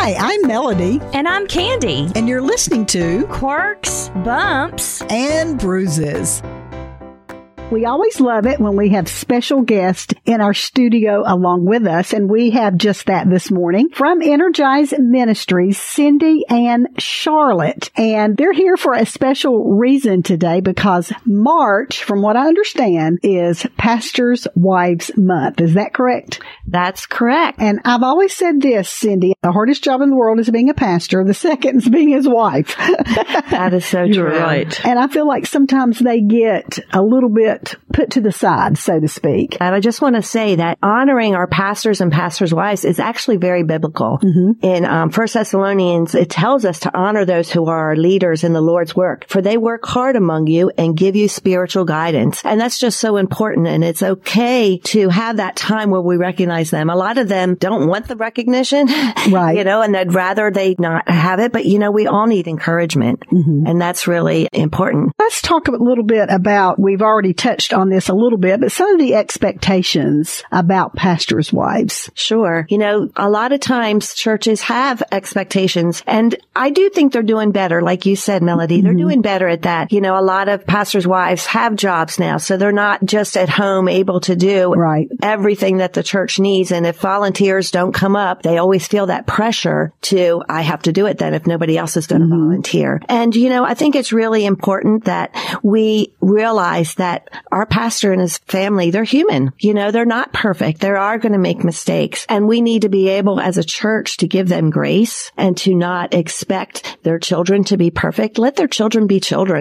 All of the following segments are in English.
Hi, I'm Melody. And I'm Candy. And you're listening to Quirks, Bumps, and Bruises. We always love it when we have special guests in our studio along with us, and we have just that this morning. From Energize Ministries, Cindy and Charlotte. And they're here for a special reason today because March, from what I understand, is Pastors' Wives Month. Is that correct? That's correct. And I've always said this, Cindy, the hardest job in the world is being a pastor. The second is being his wife. That is so true. Right. And I feel like sometimes they get a little bit put to the side, so to speak. And I just want to say that honoring our pastors and pastors' wives is actually very biblical. Mm-hmm. In 1 Thessalonians, it tells us to honor those who are our leaders in the Lord's work, for they work hard among you and give you spiritual guidance. And that's just so important. And it's okay to have that time where we recognize them. A lot of them don't want the recognition, right? And they'd rather they not have it. But, we all need encouragement. Mm-hmm. And that's really important. Let's talk a little bit about, we've already touched on this a little bit, but some of the expectations about pastors' wives. Sure. A lot of times churches have expectations, and I do think they're doing better. Like you said, Melody, they're doing better at that. A lot of pastors' wives have jobs now, so they're not just at home able to do everything that the church needs. And if volunteers don't come up, they always feel that pressure to, I have to do it then if nobody else is going to volunteer. And, I think it's really important that we realize that our pastor and his family, they're human. They're not perfect. They are going to make mistakes. And we need to be able as a church to give them grace and to not expect their children to be perfect. Let their children be children,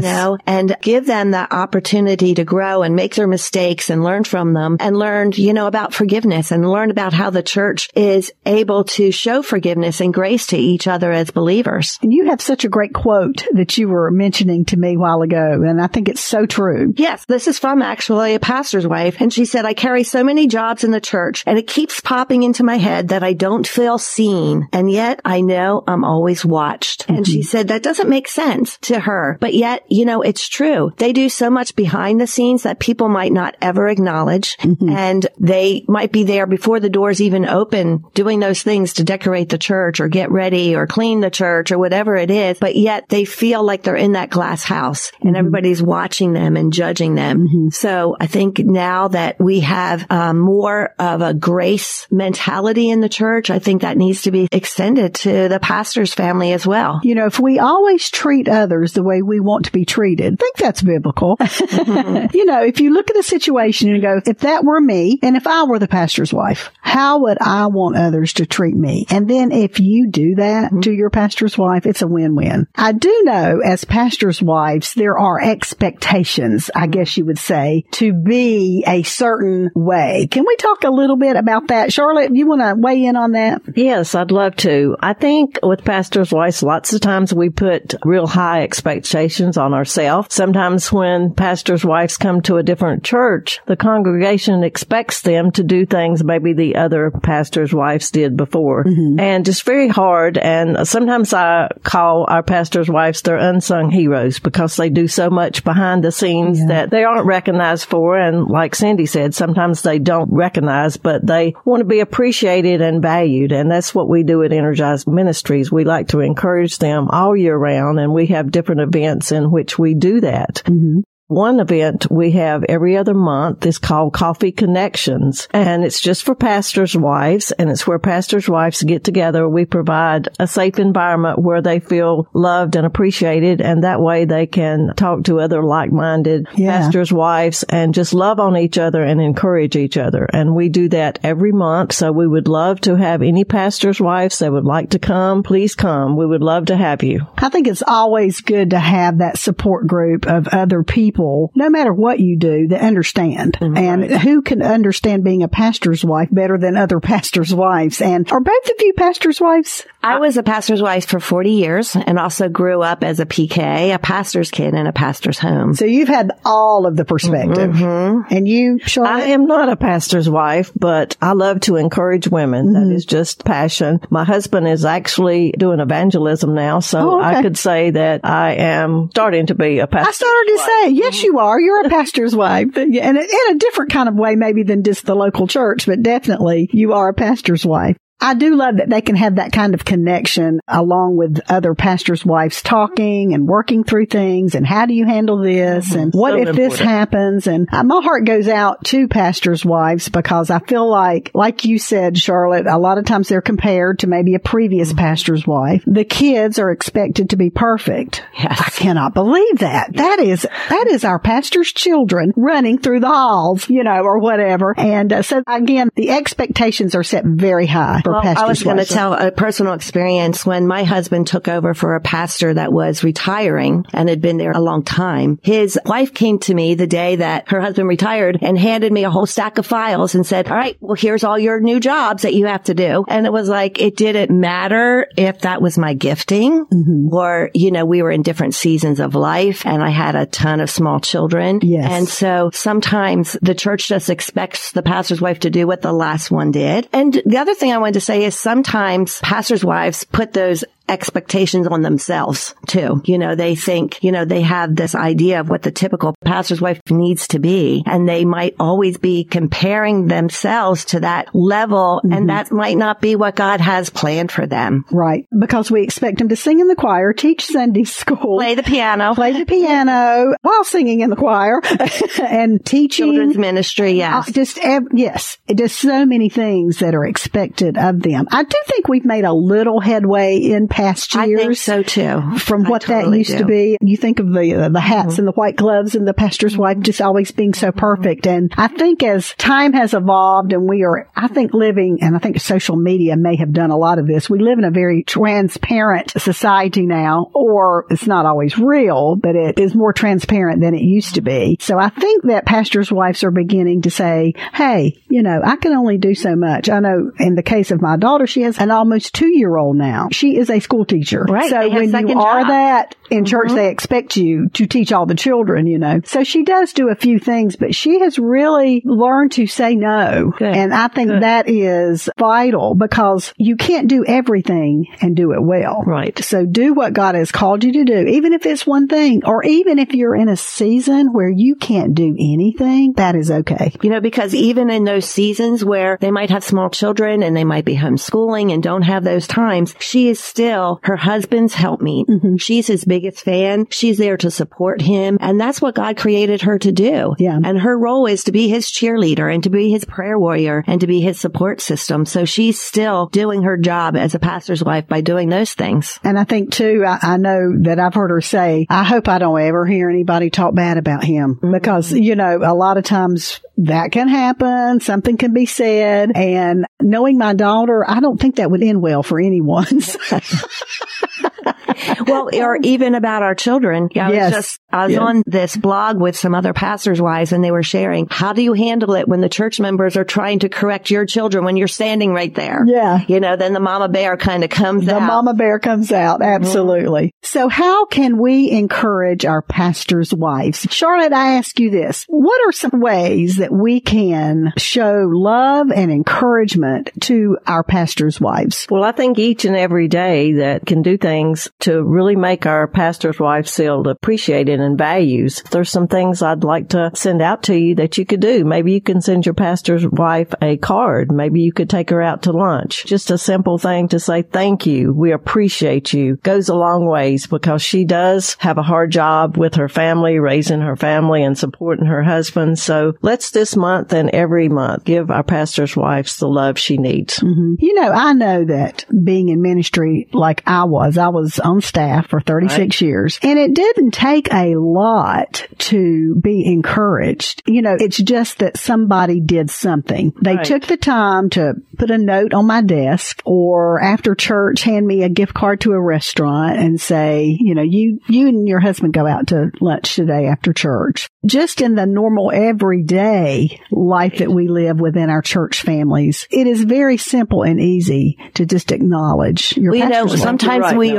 and give them the opportunity to grow and make their mistakes and learn from them and learn, about forgiveness and learn about how the church is able to show forgiveness and grace to each other as believers. And you have such a great quote that you were mentioning to me a while ago, and I think it's so true. Yes, this is from actually a pastor's wife. And she said, I carry so many jobs in the church and it keeps popping into my head that I don't feel seen. And yet I know I'm always watched. Mm-hmm. And she said that doesn't make sense to her. But yet, it's true. They do so much behind the scenes that people might not ever acknowledge. Mm-hmm. And they might be there before the doors even open doing those things to decorate the church or get ready or clean the church or whatever it is. But yet they feel like they're in that glass house and everybody's watching them and judging them. Mm-hmm. So I think now that we have more of a grace mentality in the church, I think that needs to be extended to the pastor's family as well. If we always treat others the way we want to be treated, I think that's biblical. Mm-hmm. If you look at a situation and go, if that were me and if I were the pastor's wife, how would I want others to treat me? And then if you do that to your pastor's wife, it's a win-win. I do know as pastor's wives, there are expectations, I guess you would say, to be a certain way. Can we talk a little bit about that? Charlotte, you want to weigh in on that? Yes, I'd love to. I think with pastors' wives, lots of times we put real high expectations on ourselves. Sometimes when pastors' wives come to a different church, the congregation expects them to do things maybe the other pastors' wives did before. Mm-hmm. And it's very hard. And sometimes I call our pastors' wives their unsung heroes because they do so much behind the scenes that they aren't recognized for. And like Cindy said, sometimes they don't recognize, but they want to be appreciated and valued. And that's what we do at Energized Ministries. We like to encourage them all year round, and we have different events in which we do that. Mm-hmm. One event we have every other month is called Coffee Connections, and it's just for pastors' wives, and it's where pastors' wives get together. We provide a safe environment where they feel loved and appreciated, and that way they can talk to other like-minded pastors' wives and just love on each other and encourage each other. And we do that every month, so we would love to have any pastors' wives that would like to come. Please come. We would love to have you. I think it's always good to have that support group of other people, no matter what you do, that understand. Mm-hmm. And who can understand being a pastor's wife better than other pastors' wives? And are both of you pastors' wives? I was a pastor's wife for 40 years and also grew up as a PK, a pastor's kid in a pastor's home. So you've had all of the perspective. Mm-hmm. And you, Charlotte? I am not a pastor's wife, but I love to encourage women. Mm-hmm. That is just passion. My husband is actually doing evangelism now, so I could say that I am starting to be a pastor's wife. I started to say, yes, you are. You're a pastor's wife. And in a different kind of way maybe than just the local church, but definitely you are a pastor's wife. I do love that they can have that kind of connection along with other pastors' wives talking and working through things and how do you handle this and what if this happens. And my heart goes out to pastors' wives because I feel like you said, Charlotte, a lot of times they're compared to maybe a previous pastor's wife. The kids are expected to be perfect. Yes. I cannot believe that. That is our pastor's children running through the halls, or whatever. And so again, the expectations are set very high for pastors' wives. I was going to tell a personal experience when my husband took over for a pastor that was retiring and had been there a long time. His wife came to me the day that her husband retired and handed me a whole stack of files and said, all right, well, here's all your new jobs that you have to do. And it was like, it didn't matter if that was my gifting or, we were in different seasons of life and I had a ton of small children. Yes. And so sometimes the church just expects the pastor's wife to do what the last one did. And the other thing I wanted to say is sometimes pastors' wives put those expectations on themselves too. They think, they have this idea of what the typical pastor's wife needs to be. And they might always be comparing themselves to that level. And that might not be what God has planned for them. Right. Because we expect them to sing in the choir, teach Sunday school, play the piano while singing in the choir and teaching. Children's ministry. Yes. Yes. Just so many things that are expected of them. I do think we've made a little headway in past years. I think so too. From what that used to be. You think of the hats and the white gloves and the pastor's wife just always being so perfect. And I think as time has evolved and we are, living, and I think social media may have done a lot of this, we live in a very transparent society now, or it's not always real, but it is more transparent than it used to be. So I think that pastors' wives are beginning to say, hey, I can only do so much. I know in the case of my daughter, she has an almost 2-year-old now. She is a school teacher. Right. So when you are that in church, they expect you to teach all the children, So she does do a few things, but she has really learned to say no. Good. And I think that is vital because you can't do everything and do it well. Right. So do what God has called you to do, even if it's one thing, or even if you're in a season where you can't do anything, that is okay. Because even in those seasons where they might have small children and they might be homeschooling and don't have those times, she is still her husband's helpmeet. She's his biggest fan. She's there to support him. And that's what God created her to do. Yeah. And her role is to be his cheerleader and to be his prayer warrior and to be his support system. So she's still doing her job as a pastor's wife by doing those things. And I think too, I know that I've heard her say, I hope I don't ever hear anybody talk bad about him because, a lot of times that can happen. Something can be said. And knowing my daughter, I don't think that would end well for anyone. Well, or even about our children. I was on this blog with some other pastors' wives and they were sharing, how do you handle it when the church members are trying to correct your children when you're standing right there? Yeah. Then the mama bear kind of comes out. The mama bear comes out. Absolutely. So how can we encourage our pastors' wives? Charlotte, I ask you this. What are some ways that we can show love and encouragement to our pastors' wives? Well, I think each and every day that can do things to really make our pastor's wives feel appreciated and values. There's some things I'd like to send out to you that you could do. Maybe you can send your pastor's wife a card. Maybe you could take her out to lunch. Just a simple thing to say, thank you. We appreciate you. Goes a long ways because she does have a hard job with her family, raising her family and supporting her husband. So let's this month and every month give our pastor's wives the love she needs. I know that being in ministry like I was on staff for 36 years, and it didn't take a lot to be encouraged. It's just that somebody did something. They took the time to put a note on my desk or after church, hand me a gift card to a restaurant and say, you and your husband go out to lunch today after church. Just in the normal everyday life that we live within our church families, it is very simple and easy to just acknowledge your pastor's wife. Sometimes we are so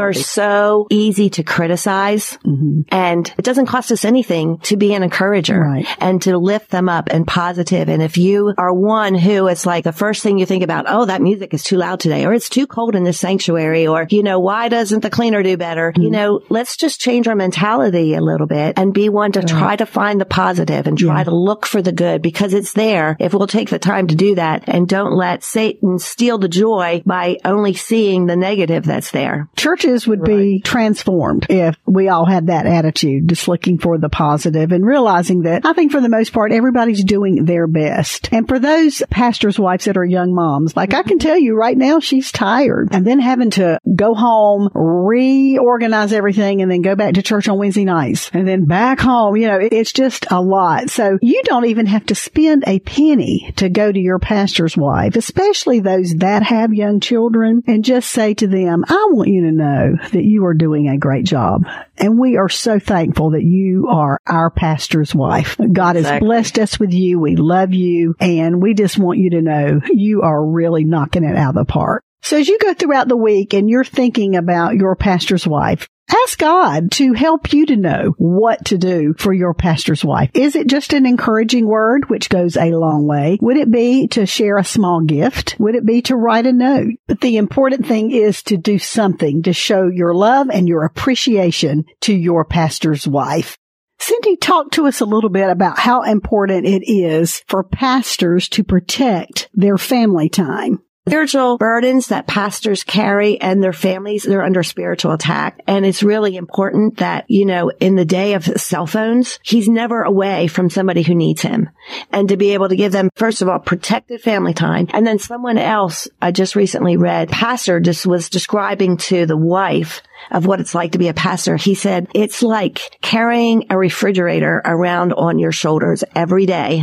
so easy to criticize, and it doesn't cost us anything to be an encourager and to lift them up and positive. And if you are one who it's like the first thing you think about, oh, that music is too loud today, or it's too cold in this sanctuary, or, why doesn't the cleaner do better? Let's just change our mentality a little bit and be one to try to find the positive and try to look for the good, because it's there if we'll take the time to do that and don't let Satan steal the joy by only seeing the negative that's there. Churches would be transformed if we all had that attitude, just looking for the positive and realizing that I think for the most part, everybody's doing their best. And for those pastors' wives that are young moms, like I can tell you right now, she's tired, and then having to go home, reorganize everything, and then go back to church on Wednesday nights, and then back home. It's just a lot. So you don't even have to spend a penny to go to your pastor's wife, especially those that have young children, and just say to them, I want you to know that you are doing a great job. And we are so thankful that you are our pastor's wife. God has blessed us with you. We love you. And we just want you to know you are really knocking it out of the park. So as you go throughout the week and you're thinking about your pastor's wife, ask God to help you to know what to do for your pastor's wife. Is it just an encouraging word, which goes a long way? Would it be to share a small gift? Would it be to write a note? But the important thing is to do something to show your love and your appreciation to your pastor's wife. Cindy, talk to us a little bit about how important it is for pastors to protect their family time. Spiritual burdens that pastors carry and their families, they're under spiritual attack. And it's really important that, in the day of cell phones, he's never away from somebody who needs him. And to be able to give them, first of all, protected family time. And then someone else, I just recently read, pastor just was describing to the wife of what it's like to be a pastor. He said, it's like carrying a refrigerator around on your shoulders every day.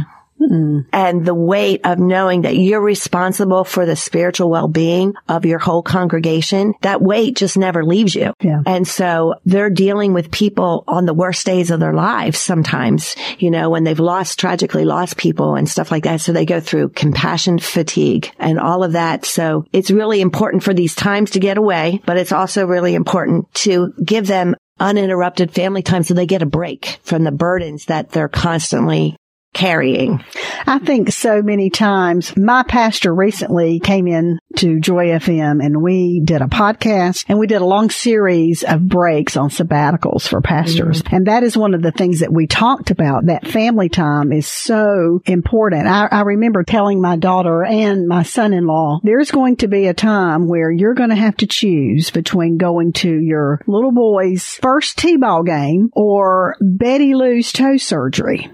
And the weight of knowing that you're responsible for the spiritual well-being of your whole congregation, that weight just never leaves you. Yeah. And so they're dealing with people on the worst days of their lives sometimes, when they've tragically lost people and stuff like that. So they go through compassion fatigue and all of that. So it's really important for these times to get away, but it's also really important to give them uninterrupted family time so they get a break from the burdens that they're constantly carrying. I think so many times. My pastor recently came in to Joy FM and we did a podcast and we did a long series of breaks on sabbaticals for pastors. And that is one of the things that we talked about, that family time is so important. I remember telling my daughter and my son-in-law, there's going to be a time where you're going to have to choose between going to your little boy's first t-ball game or Betty Lou's toe surgery.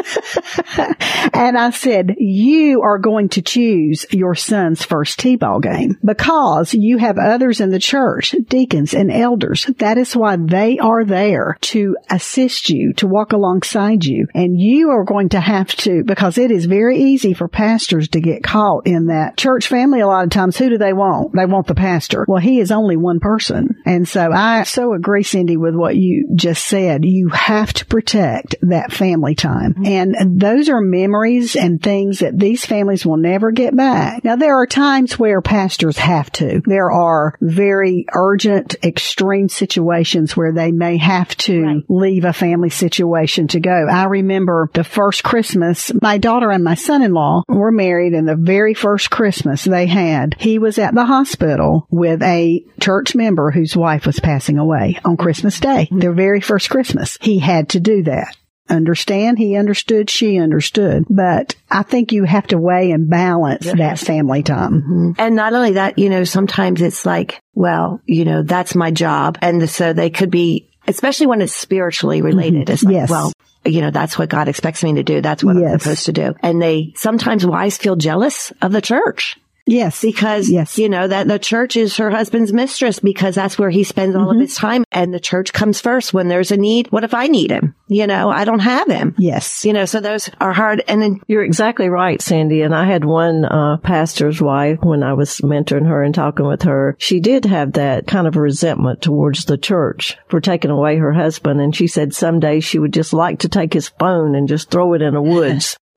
And I said, you are going to choose your son's first t-ball game because you have others in the church, deacons and elders. That is why they are there to assist you, to walk alongside you. And you are going to have to, because it is very easy for pastors to get caught in that church family. A lot of times, who do they want? They want the pastor. Well, he is only one person. And so I so agree, Cindy, with what you just said. You have to protect that family time. And those are memories and things that these families will never get back. Now, there are times where pastors have to. There are very urgent, extreme situations where they may have to leave a family situation to go. I remember the first Christmas, my daughter and my son-in-law were married, and the very first Christmas they had, he was at the hospital with a church member whose wife was passing away on Christmas Day. Their very first Christmas. He had to do that. Understand? He understood. She understood. But I think you have to weigh and balance that family time. Mm-hmm. And not only that, sometimes it's like, well, that's my job. And so they could be, especially when it's spiritually related. Mm-hmm. It's like, well, that's what God expects me to do. That's what I'm supposed to do. And sometimes wives feel jealous of the church. Yes. Because, that the church is her husband's mistress because that's where he spends all of his time. And the church comes first when there's a need. What if I need him? I don't have him. Yes. So those are hard. And then you're exactly right, Sandy. And I had one pastor's wife when I was mentoring her and talking with her. She did have that kind of resentment towards the church for taking away her husband. And she said someday she would just like to take his phone and just throw it in the woods.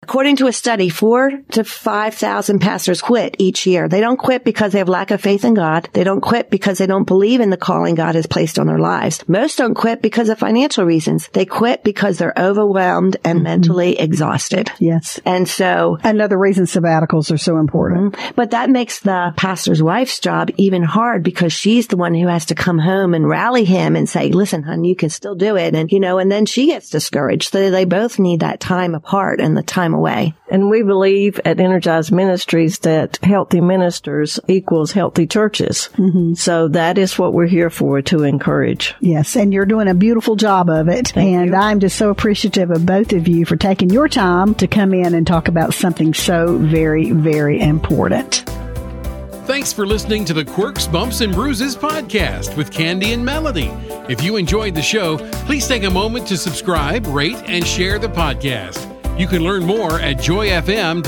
According to a study, 4,000 to 5,000 pastors quit each year. They don't quit because they have lack of faith in God. They don't quit because they don't believe in the calling God has placed on their lives. Most don't quit because of financial reasons. They quit because they're overwhelmed and mentally exhausted. Yes. And so another reason sabbaticals are so important. But that makes the pastor's wife's job even hard because she's the one who has to come home and rally him and say, listen, hon, you can still do it. And, and then she gets discouraged. So they both need that time apart and the time away. And we believe at Energized Ministries that healthy ministers equals healthy churches. So that is what we're here for, to encourage. Yes, and you're doing a beautiful job of it. Thank you. I'm just so appreciative of both of you for taking your time to come in and talk about something so very, very important. Thanks for listening to the Quirks, Bumps, and Bruises podcast with Candy and Melody. If you enjoyed the show, please take a moment to subscribe, rate, and share the podcast. You can learn more at joyfm.org.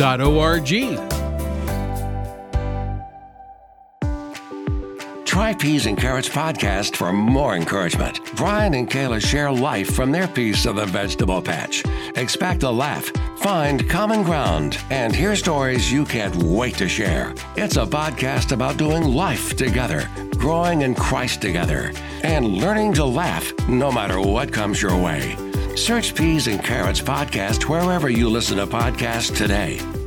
Try Peas and Carrots podcast for more encouragement. Brian and Kayla share life from their piece of the vegetable patch. Expect a laugh, find common ground, and hear stories you can't wait to share. It's a podcast about doing life together, growing in Christ together, and learning to laugh no matter what comes your way. Search Peas and Carrots podcast wherever you listen to podcasts today.